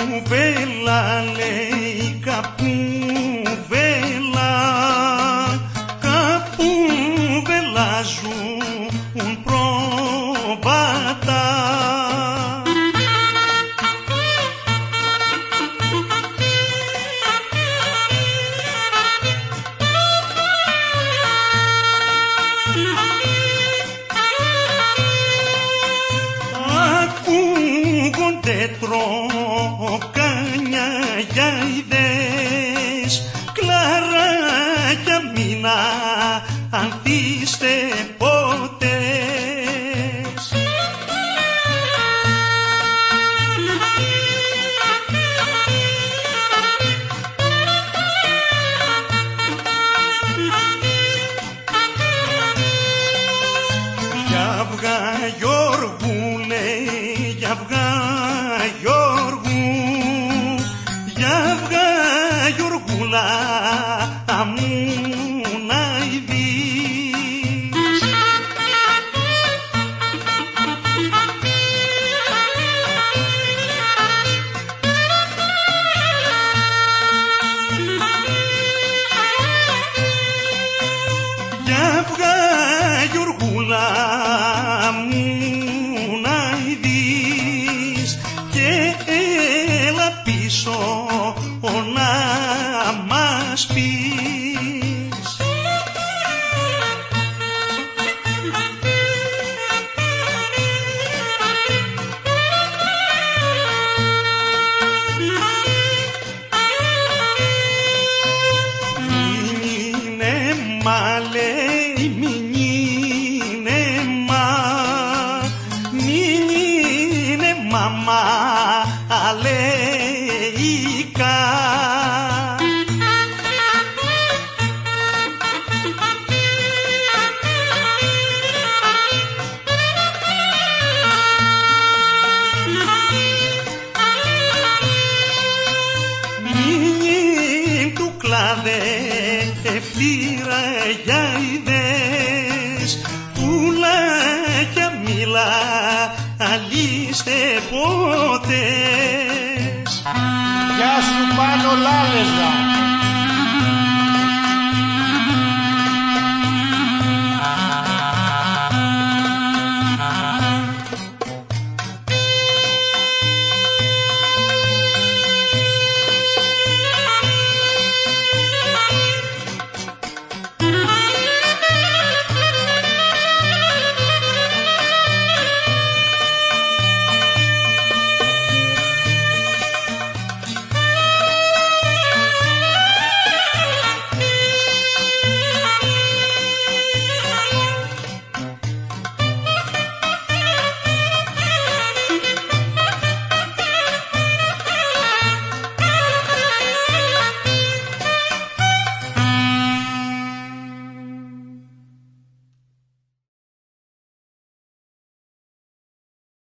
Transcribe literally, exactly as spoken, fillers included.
καπούβελα λέει καπούβελα, καπούβελάζουν πρόβατα. Ακούγονται τροκάνια γιαηδές, κλαράκια μην ανθίστε ποτέ. Για αυγά Γιώργου λέει, για αυγά Γιώργου, για αυγά Γιώργουλα μου να ειδείς. Για αυγά Γιώργουλα μου να ειδείς και έλα πίσω να μας πεις. Μην είναι μα λέει, μην είναι μα, μην είναι μαμά αλεϊκά. Μην του κλάδε ευθύρα γιαηδές, πουλάκια μίλα αλίστε ποτέ. Γεια σου Πάνο Λάλεσγα.